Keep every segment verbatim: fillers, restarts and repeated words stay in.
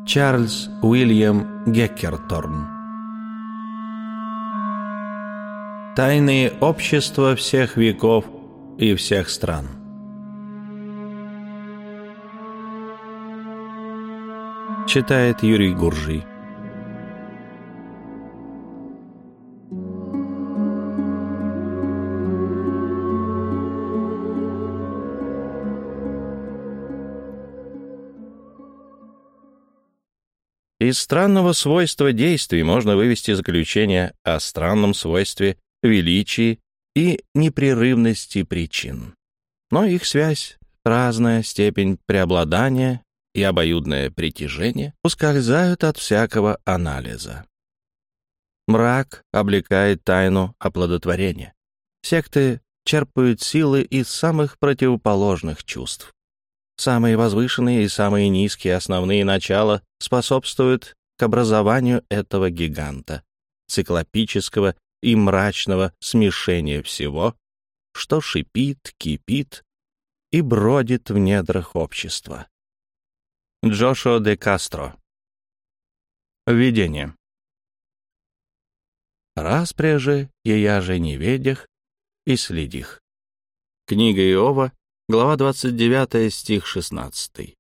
Чарльз Уильям Геккерторн. Тайные общества всех веков и всех стран. Читает Юрий Гуржий. Из странного свойства действий можно вывести заключение о странном свойстве величии и непрерывности причин. Но их связь, разная степень преобладания и обоюдное притяжение ускользают от всякого анализа. Мрак облекает тайну оплодотворения. Секты черпают силы из самых противоположных чувств. Самые возвышенные и самые низкие основные начала способствуют к образованию этого гиганта, циклопического и мрачного смешения всего, что шипит, кипит и бродит в недрах общества. Джошуа де Кастро. Введение. Распря же, ея же неведях и следих. Книга Иова, глава двадцать девятая, стих шестнадцатый.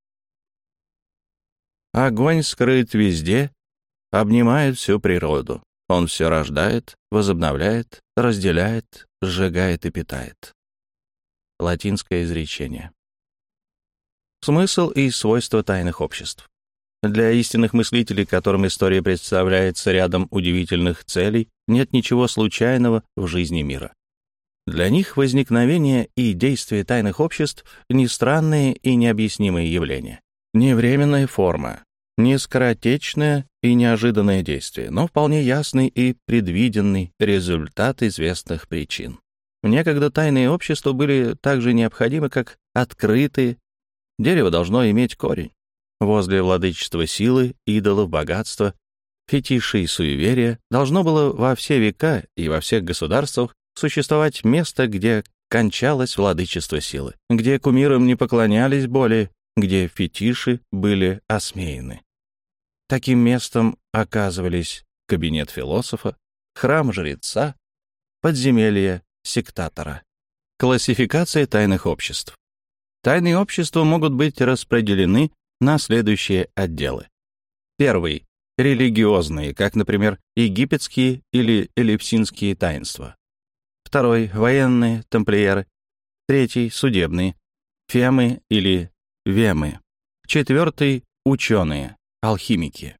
Огонь скрыт везде, обнимает всю природу. Он все рождает, возобновляет, разделяет, сжигает и питает. Латинское изречение. Смысл и свойства тайных обществ. Для истинных мыслителей, которым история представляется рядом удивительных целей, нет ничего случайного в жизни мира. Для них возникновение и действие тайных обществ — не странные и необъяснимые явления, не временная форма, не скоротечное и неожиданное действие, но вполне ясный и предвиденный результат известных причин. Некогда тайные общества были так же необходимы, как открытые. Дерево должно иметь корень. Возле владычества силы, идолов, богатства, фетишей и суеверия должно было во все века и во всех государствах существовать место, где кончалось владычество силы, где кумирам не поклонялись более, где фетиши были осмеяны. Таким местом оказывались кабинет философа, храм жреца, подземелье сектатора. Классификация тайных обществ. Тайные общества могут быть распределены на следующие отделы. Первый — религиозные, как, например, египетские или элевсинские таинства. Второй — военные, тамплиеры. Третий — судебные, фемы или вемы. Четвертый — ученые, алхимики.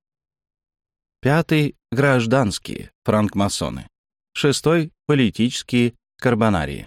Пятый — гражданские, франкмасоны. Шестой — политические, карбонарии.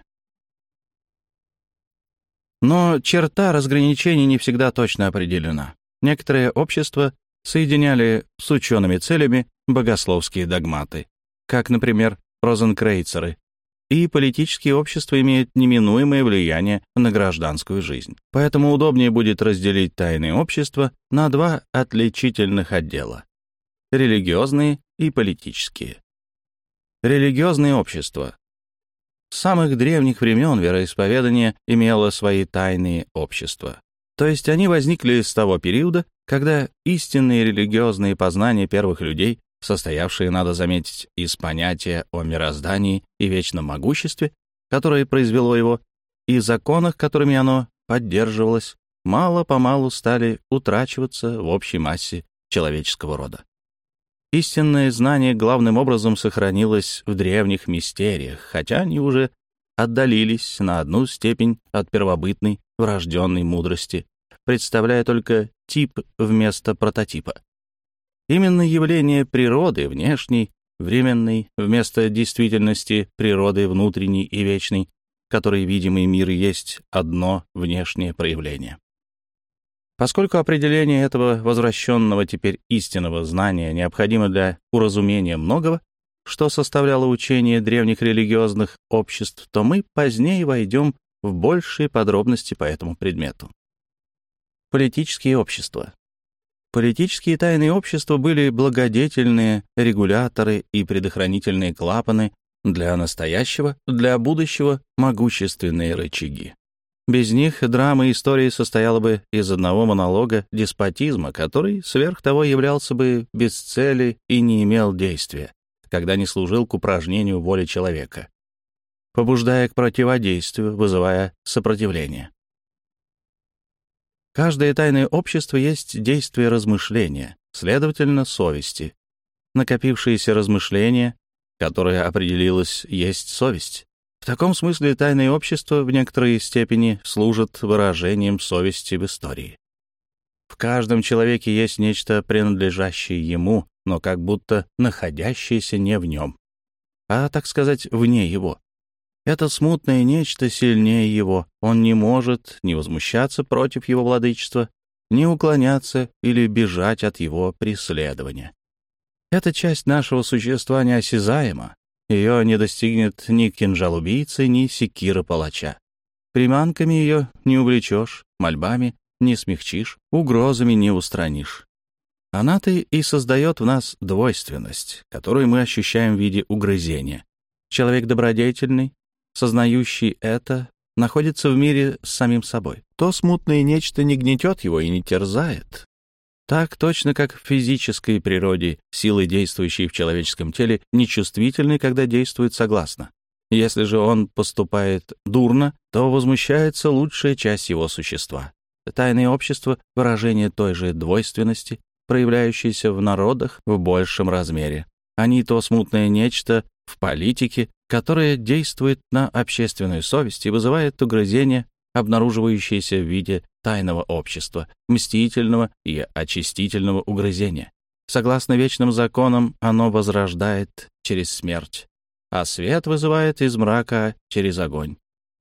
Но черта разграничений не всегда точно определена. Некоторые общества соединяли с учеными целями богословские догматы, как, например, розенкрейцеры, и политические общества имеют неминуемое влияние на гражданскую жизнь. Поэтому удобнее будет разделить тайные общества на два отличительных отдела — религиозные и политические. Религиозные общества. С самых древних времен вероисповедание имело свои тайные общества. То есть они возникли с того периода, когда истинные религиозные познания первых людей, состоявшие, надо заметить, из понятия о мироздании и вечном могуществе, которое произвело его, и законах, которыми оно поддерживалось, мало-помалу стали утрачиваться в общей массе человеческого рода. Истинное знание главным образом сохранилось в древних мистериях, хотя они уже отдалились на одну степень от первобытной врожденной мудрости, представляя только тип вместо прототипа. Именно явление природы внешней, временной, вместо действительности природы внутренней и вечной, которой видимый мир есть одно внешнее проявление. Поскольку определение этого возвращенного теперь истинного знания необходимо для уразумения многого, что составляло учение древних религиозных обществ, то мы позднее войдем в большие подробности по этому предмету. Политические общества. Политические тайные общества были благодетельные регуляторы и предохранительные клапаны для настоящего, для будущего могущественные рычаги. Без них драма истории состояла бы из одного монолога деспотизма, который сверх того являлся бы без цели и не имел действия, когда не служил к упражнению воли человека, побуждая к противодействию, вызывая сопротивление. Каждое тайное общество есть действие размышления, следовательно, совести. Накопившееся размышление, которое определилось, есть совесть. В таком смысле тайное общество в некоторой степени служит выражением совести в истории. В каждом человеке есть нечто, принадлежащее ему, но как будто находящееся не в нем, а, так сказать, вне его. Это смутное нечто сильнее его. Он не может ни возмущаться против его владычества, ни уклоняться или бежать от его преследования. Эта часть нашего существа неосязаема. Ее не достигнет ни кинжал убийцы, ни секира палача. Приманками ее не увлечешь, мольбами не смягчишь, угрозами не устранишь. Она-то и создает в нас двойственность, которую мы ощущаем в виде угрызения. Человек добродетельный, сознающий это, находится в мире с самим собой. То смутное нечто не гнетет его и не терзает. Так точно, как в физической природе силы, действующие в человеческом теле, нечувствительны, когда действуют согласно. Если же он поступает дурно, то возмущается лучшая часть его существа. Тайное общество — выражение той же двойственности, проявляющейся в народах в большем размере. Они то смутное нечто в политике, которое действует на общественную совесть и вызывает угрызения, обнаруживающиеся в виде тайного общества, мстительного и очистительного угрызения. Согласно вечным законам, оно возрождает через смерть, а свет вызывает из мрака через огонь.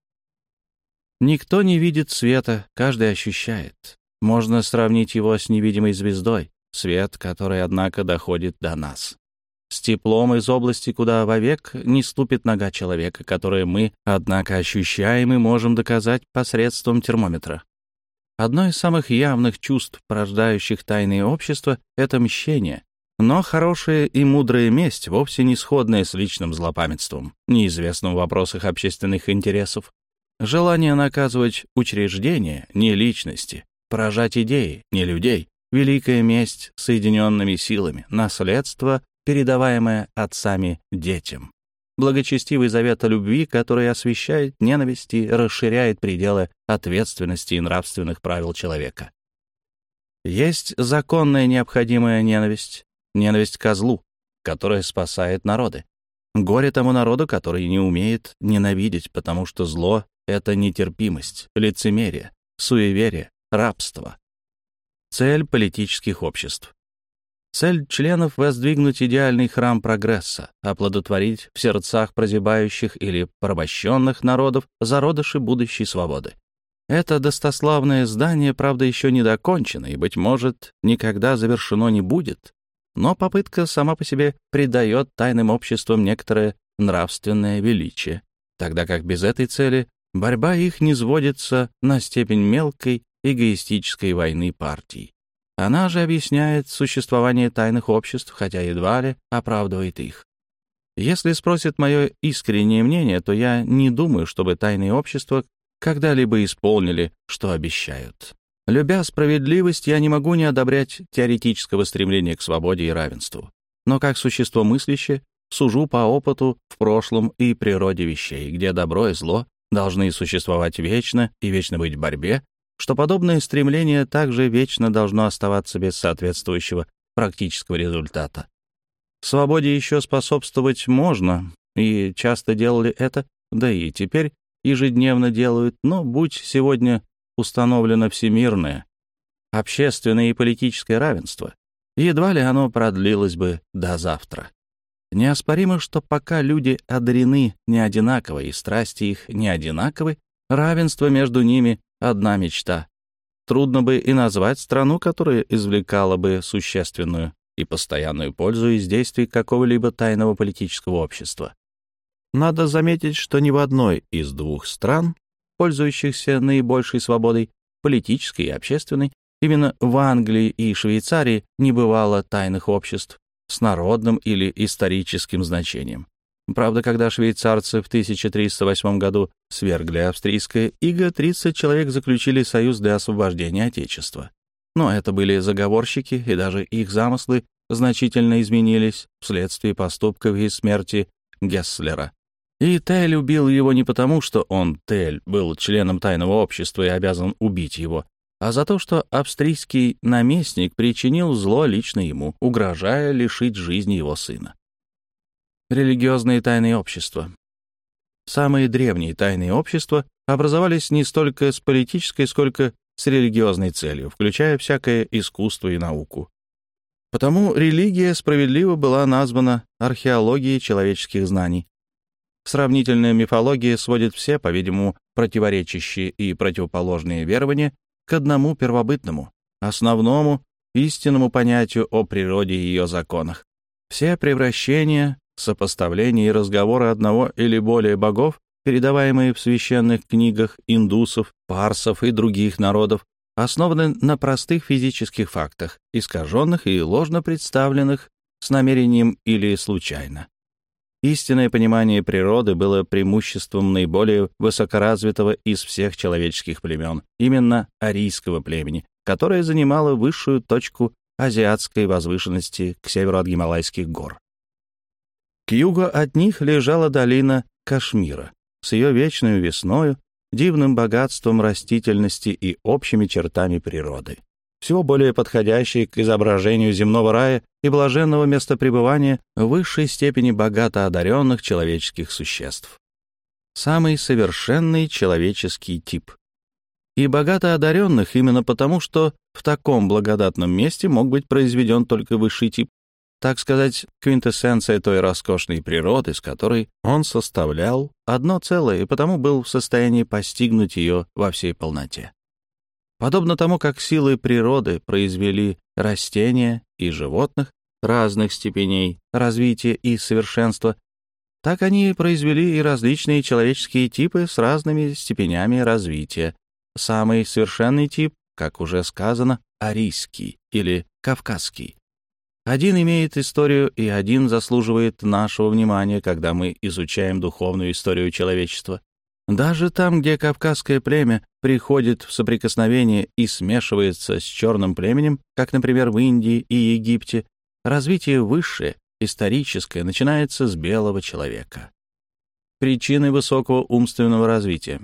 Никто не видит света, каждый ощущает. Можно сравнить его с невидимой звездой, свет, который, однако, доходит до нас. С теплом из области, куда вовек не ступит нога человека, которое мы, однако, ощущаем и можем доказать посредством термометра. Одно из самых явных чувств, порождающих тайные общества, — это мщение. Но хорошая и мудрая месть вовсе не сходная с личным злопамятством, неизвестным в вопросах общественных интересов. Желание наказывать учреждения, не личности, поражать идеи, не людей, великая месть соединенными силами, наследство, передаваемое отцами детям. Благочестивый завет о любви, который освещает ненависть и расширяет пределы ответственности и нравственных правил человека. Есть законная необходимая ненависть, ненависть ко злу, которая спасает народы. Горе тому народу, который не умеет ненавидеть, потому что зло — это нетерпимость, лицемерие, суеверие, рабство. Цель политических обществ. Цель членов — воздвигнуть идеальный храм прогресса, оплодотворить в сердцах прозябающих или порабощенных народов зародыши будущей свободы. Это достославное здание, правда, еще не докончено и, быть может, никогда завершено не будет, но попытка сама по себе придает тайным обществам некоторое нравственное величие, тогда как без этой цели борьба их низводится на степень мелкой эгоистической войны партий. Она же объясняет существование тайных обществ, хотя едва ли оправдывает их. Если спросят мое искреннее мнение, то я не думаю, чтобы тайные общества когда-либо исполнили, что обещают. Любя справедливость, я не могу не одобрять теоретического стремления к свободе и равенству. Но как существо мыслящее, сужу по опыту в прошлом и природе вещей, где добро и зло должны существовать вечно и вечно быть в борьбе, что подобное стремление также вечно должно оставаться без соответствующего практического результата. Свободе еще способствовать можно, и часто делали это, да и теперь ежедневно делают, но будь сегодня установлено всемирное, общественное и политическое равенство, едва ли оно продлилось бы до завтра. Неоспоримо, что пока люди одарены не одинаково и страсти их не одинаковы, равенство между ними — одна мечта. Трудно бы и назвать страну, которая извлекала бы существенную и постоянную пользу из действий какого-либо тайного политического общества. Надо заметить, что ни в одной из двух стран, пользующихся наибольшей свободой, политической и общественной, именно в Англии и Швейцарии не бывало тайных обществ с народным или историческим значением. Правда, когда швейцарцы в тысяча триста восьмом году свергли австрийское иго, тридцать человек заключили союз для освобождения Отечества. Но это были заговорщики, и даже их замыслы значительно изменились вследствие поступков и смерти Гесслера. И Тель убил его не потому, что он, Тель, был членом тайного общества и обязан убить его, а за то, что австрийский наместник причинил зло лично ему, угрожая лишить жизни его сына. Религиозные тайные общества. Самые древние тайные общества образовались не столько с политической, сколько с религиозной целью, включая всякое искусство и науку. Потому религия справедливо была названа археологией человеческих знаний. Сравнительная мифология сводит все, по-видимому, противоречащие и противоположные верования к одному первобытному, основному, истинному понятию о природе и ее законах. Все превращения, сопоставления и разговоры одного или более богов, передаваемые в священных книгах индусов, парсов и других народов, основаны на простых физических фактах, искаженных и ложно представленных с намерением или случайно. Истинное понимание природы было преимуществом наиболее высокоразвитого из всех человеческих племен, именно арийского племени, которое занимало высшую точку азиатской возвышенности к северу от Гималайских гор. К югу от них лежала долина Кашмира с ее вечной весною, дивным богатством растительности и общими чертами природы, всего более подходящей к изображению земного рая и блаженного местопребывания в высшей степени богато одаренных человеческих существ. Самый совершенный человеческий тип. И богато одаренных именно потому, что в таком благодатном месте мог быть произведен только высший тип, так сказать, квинтэссенция той роскошной природы, с которой он составлял одно целое и потому был в состоянии постигнуть ее во всей полноте. Подобно тому, как силы природы произвели растения и животных разных степеней развития и совершенства, так они произвели и различные человеческие типы с разными степенями развития. Самый совершенный тип, как уже сказано, арийский или кавказский. Один имеет историю, и один заслуживает нашего внимания, когда мы изучаем духовную историю человечества. Даже там, где кавказское племя приходит в соприкосновение и смешивается с черным племенем, как, например, в Индии и Египте, развитие высшее, историческое, начинается с белого человека. Причины высокого умственного развития.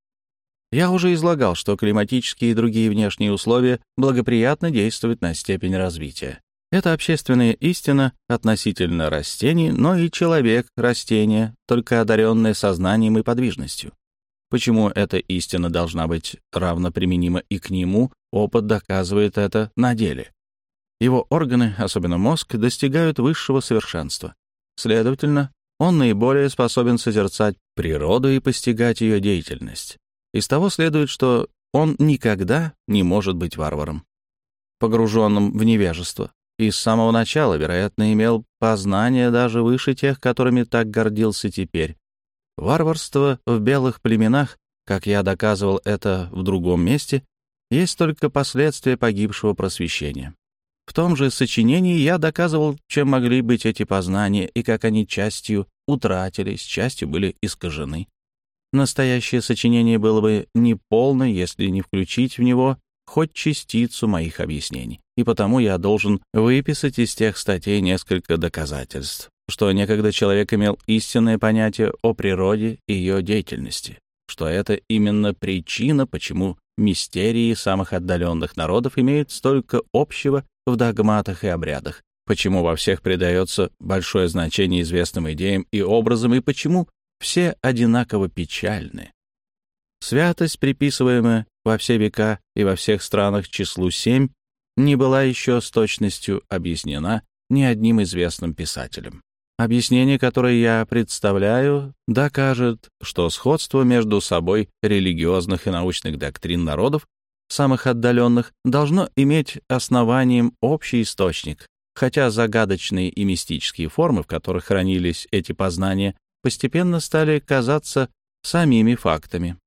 Я уже излагал, что климатические и другие внешние условия благоприятно действуют на степень развития. Это общественная истина относительно растений, но и человек — растение, только одаренное сознанием и подвижностью. Почему эта истина должна быть равноприменима и к нему, опыт доказывает это на деле. Его органы, особенно мозг, достигают высшего совершенства. Следовательно, он наиболее способен созерцать природу и постигать ее деятельность. Из того следует, что он никогда не может быть варваром, погруженным в невежество. И с самого начала, вероятно, имел познания даже выше тех, которыми так гордился теперь. Варварство в белых племенах, как я доказывал это в другом месте, есть только последствия погибшего просвещения. В том же сочинении я доказывал, чем могли быть эти познания и как они частью утратились, частью были искажены. Настоящее сочинение было бы неполно, если не включить в него хоть частицу моих объяснений, и потому я должен выписать из тех статей несколько доказательств, что некогда человек имел истинное понятие о природе и ее деятельности, что это именно причина, почему мистерии самых отдаленных народов имеют столько общего в догматах и обрядах, почему во всех придается большое значение известным идеям и образам, и почему все одинаково печальны. Святость, приписываемая во все века и во всех странах числу семь, не была еще с точностью объяснена ни одним известным писателем. Объяснение, которое я представляю, докажет, что сходство между собой религиозных и научных доктрин народов, самых отдаленных, должно иметь основанием общий источник, хотя загадочные и мистические формы, в которых хранились эти познания, постепенно стали казаться самими фактами.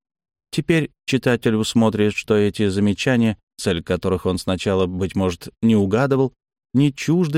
Теперь читатель усмотрит, что эти замечания, цель которых он сначала, быть может, не угадывал, не чужды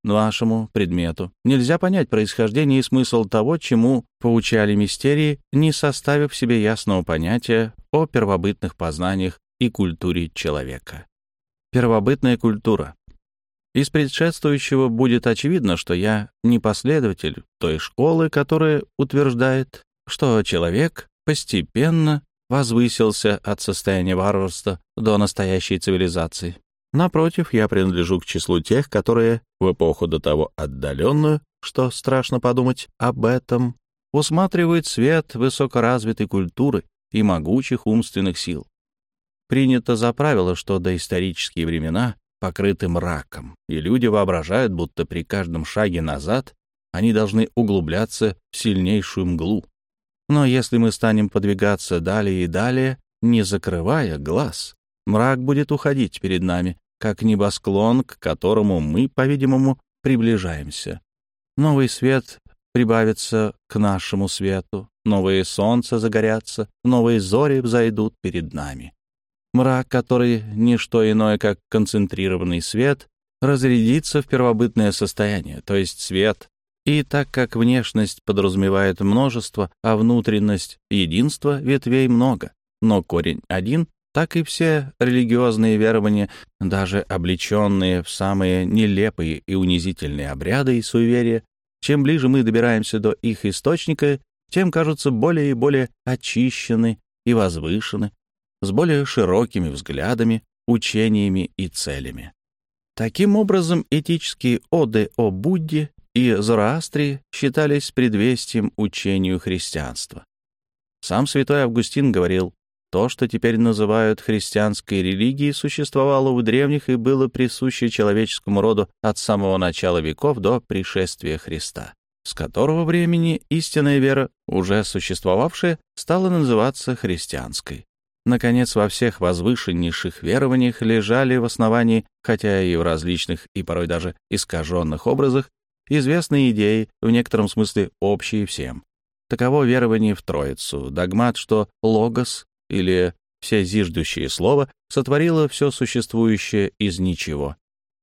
нашему предмету. Нельзя понять происхождение и смысл того, чему поучали мистерии, не составив себе ясного понятия о первобытных познаниях и культуре человека. Первобытная культура. Из предшествующего будет очевидно, что я не последователь той школы, которая утверждает, что человек постепенно возвысился от состояния варварства до настоящей цивилизации. Напротив, я принадлежу к числу тех, которые в эпоху до того отдаленную, что страшно подумать об этом, усматривают свет высокоразвитой культуры и могучих умственных сил. Принято за правило, что доисторические времена покрыты мраком, и люди воображают, будто при каждом шаге назад они должны углубляться в сильнейшую мглу. Но если мы станем подвигаться далее и далее, не закрывая глаз, мрак будет уходить перед нами, как небосклон, к которому мы, по-видимому, приближаемся. Новый свет прибавится к нашему свету, новые солнца загорятся, новые зори взойдут перед нами. Мрак, который не что иное, как концентрированный свет, разрядится в первобытное состояние, то есть свет. И так как внешность подразумевает множество, а внутренность — единство, ветвей много, но корень один, так и все религиозные верования, даже облеченные в самые нелепые и унизительные обряды и суеверия, чем ближе мы добираемся до их источника, тем кажутся более и более очищены и возвышены, с более широкими взглядами, учениями и целями. Таким образом, этические оды о Будде и Зороастрии считались предвестием учению христианства. Сам святой Августин говорил: то, что теперь называют христианской религией, существовало у древних и было присуще человеческому роду от самого начала веков до пришествия Христа, с которого времени истинная вера, уже существовавшая, стала называться христианской. Наконец, во всех возвышеннейших верованиях лежали в основании, хотя и в различных и порой даже искаженных образах, известные идеи, в некотором смысле общие всем. Таково верование в Троицу, догмат, что логос, или всезиждущее слово, сотворило все существующее из ничего.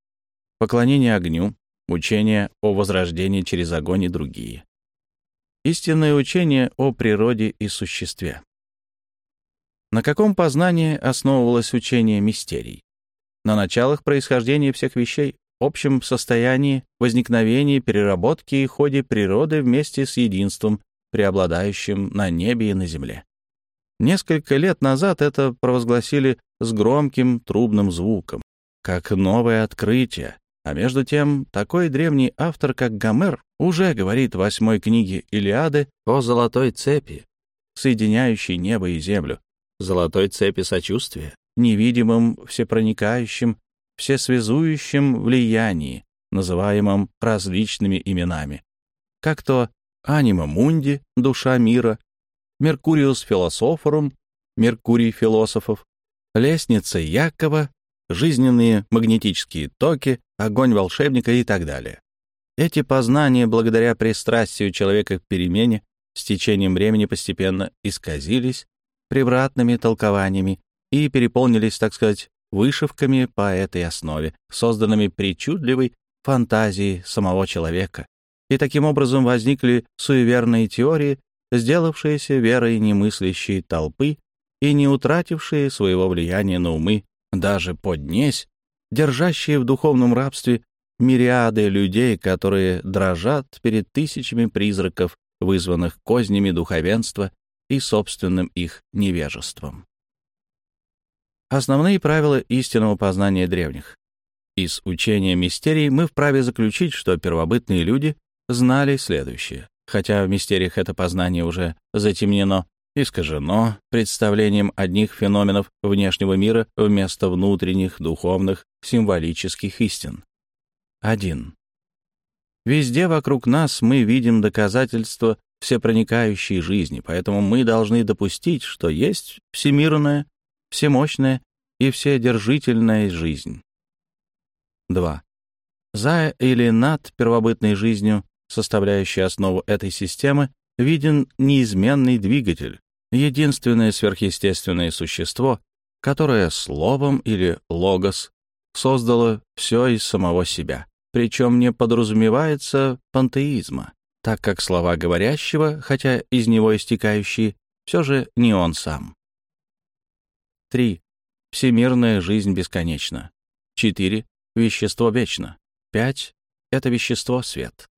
Поклонение огню, учение о возрождении через огонь и другие. Истинное учение о природе и существе. На каком познании основывалось учение мистерий? На началах происхождения всех вещей, общем состоянии, возникновении, переработке и ходе природы вместе с единством, преобладающим на небе и на земле. Несколько лет назад это провозгласили с громким трубным звуком, как новое открытие, а между тем такой древний автор, как Гомер, уже говорит в восьмой книге Илиады о золотой цепи, соединяющей небо и землю, золотой цепи сочувствия, невидимом, всепроникающем, всесвязующем влиянии, называемом различными именами, как то анима мунди, душа мира, Меркуриус философорум, Меркурий философов, лестница Якова, жизненные магнетические токи, огонь волшебника и так далее. Эти познания, благодаря пристрастию человека к перемене, с течением времени постепенно исказились превратными толкованиями и переполнились, так сказать, вышивками по этой основе, созданными причудливой фантазией самого человека. И таким образом возникли суеверные теории, сделавшиеся верой немыслящей толпы и не утратившие своего влияния на умы, даже поднесь, держащие в духовном рабстве мириады людей, которые дрожат перед тысячами призраков, вызванных кознями духовенства и собственным их невежеством. Основные правила истинного познания древних. Из учения мистерий мы вправе заключить, что первобытные люди знали следующее, хотя в мистериях это познание уже затемнено, искажено представлением одних феноменов внешнего мира вместо внутренних, духовных, символических истин. один. Везде вокруг нас мы видим доказательства всепроникающей жизни, поэтому мы должны допустить, что есть всемирная, всемощная и вседержительная жизнь. два. За или над первобытной жизнью, составляющей основу этой системы, виден неизменный двигатель, единственное сверхъестественное существо, которое словом или логос создало все из самого себя, причем не подразумевается пантеизма, так как слова говорящего, хотя из него истекающие, все же не он сам. три. Всемирная жизнь бесконечна. четыре. Вещество вечно. пять. Это вещество — свет.